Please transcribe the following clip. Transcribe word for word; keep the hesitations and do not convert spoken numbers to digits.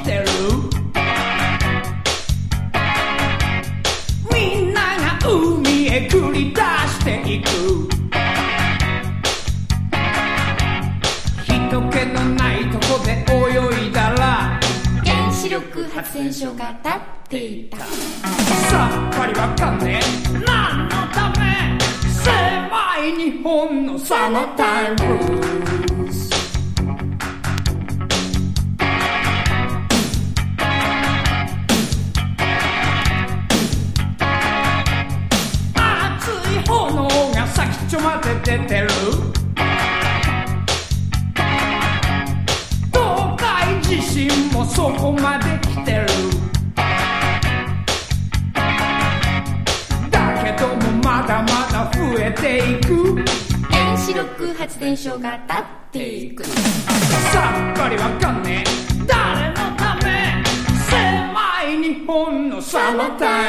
てるみんなが海へ繰り出していく人気のないとこで泳いだら原子力発電所が立っていたさっぱりわかんねえ何のため狭い日本のサマータイムブルース熱い炎が先っちょまで出てる東海地震もそこまで来てるだけどもまだまだ増えていく原子力発電所が立っていくさっぱりわかんねえ誰のため狭い日本のサマータイム